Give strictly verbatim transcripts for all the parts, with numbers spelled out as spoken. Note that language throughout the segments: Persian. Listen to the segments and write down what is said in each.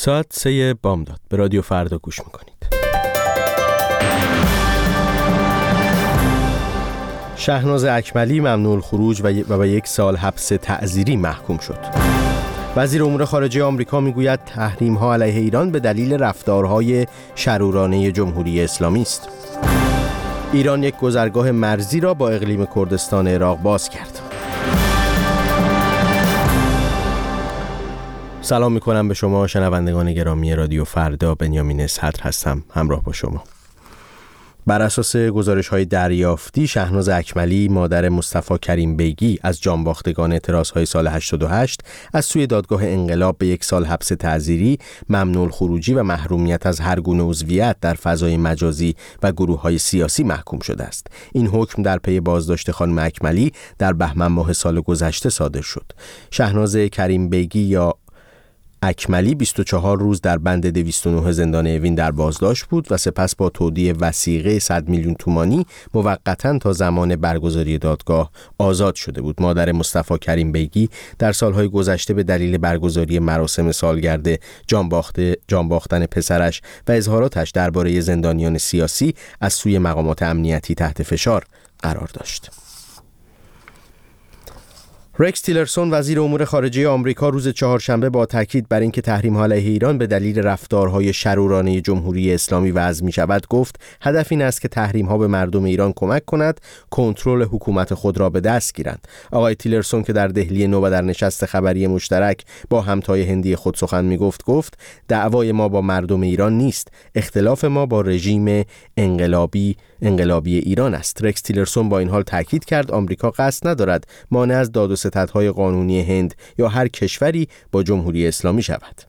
ساعت سه بامداد به رادیو فردا گوش میکنید. شهناز اکملی ممنوع الخروج و به یک سال حبس تعزیری محکوم شد. وزیر امور خارجه آمریکا میگوید تحریم‌ها علیه ایران به دلیل رفتارهای شرورانه جمهوری اسلامی است. ایران یک گذرگاه مرزی را با اقلیم کردستان عراق باز کرد. سلام میکنم به شما شنوندگان گرامی رادیو فردا. بنیامین صدر هستم همراه با شما. بر اساس گزارش‌های دریافتی، شهناز اکملی مادر مصطفی کریم بیگی از جانباختگان اعتراض‌های سال هشتاد و هشت از سوی دادگاه انقلاب به یک سال حبس تعزیری، ممنوع الخروجی و محرومیت از هر گونه عضویت در فضای مجازی و گروه‌های سیاسی محکوم شده است. این حکم در پی بازداشت خانم اکملی در بهمن ماه سال گذشته صادر شد. شهناز کریم بیگی یا اکملی بیست و چهار روز در بند دویست و نه زندان اوین در بازداشت بود و سپس با تودیع وثیقه صد میلیون تومانی موقتاً تا زمان برگزاری دادگاه آزاد شده بود. مادر مصطفی کریم بیگی در سالهای گذشته به دلیل برگزاری مراسم سالگرد جانباخته جانباختن پسرش و اظهاراتش درباره زندانیان سیاسی از سوی مقامات امنیتی تحت فشار قرار داشت. رکس تیلرسون وزیر امور خارجه آمریکا روز چهارشنبه با تاکید بر اینکه تحریم‌ها علیه ایران به دلیل رفتارهای شرورانه جمهوری اسلامی وضع می‌شود گفت هدف این است که تحریم‌ها به مردم ایران کمک کند کنترل حکومت خود را به دست گیرند. آقای تیلرسون که در دهلی نو و در نشست خبری مشترک با همتای هندی خود سخن می‌گفت گفت دعوای ما با مردم ایران نیست، اختلاف ما با رژیم انقلابی انقلابی ایران است. رکس تیلرسون با این حال تاکید کرد آمریکا قصد ندارد مانع از داد و ستدهای قانونی هند یا هر کشوری با جمهوری اسلامی شود.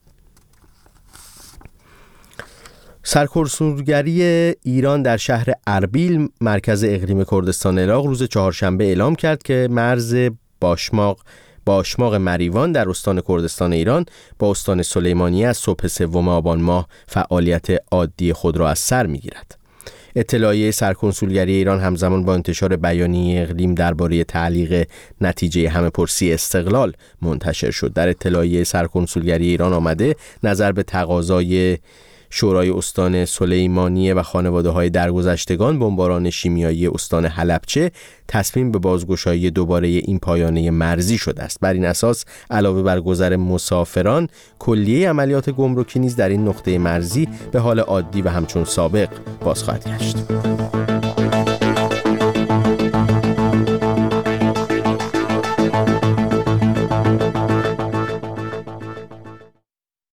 سرکنسولگری ایران در شهر اربیل مرکز اقلیم کردستان عراق روز چهارشنبه اعلام کرد که مرز باشماق باشماق مریوان در استان کردستان ایران با استان سلیمانیه از صبح سوم آبان ماه فعالیت عادی خود را از سر می‌گیرد. اطلاعیه سرکنسولگری ایران همزمان با انتشار بیانیه اقلیم درباره تعلیق نتیجه همه‌پرسی استقلال منتشر شد. در اطلاعیه سرکنسولگری ایران آمده نظر به تقاضای شورای استان سلیمانیه و خانواده‌های درگذشتگان بمباران شیمیایی استان حلبچه تصمیم به بازگشایی دوباره این پایانه مرزی شده است. بر این اساس علاوه بر گذر مسافران، کلیه عملیات گمرکی نیز در این نقطه مرزی به حال عادی و همچون سابق باز خواهد گشت.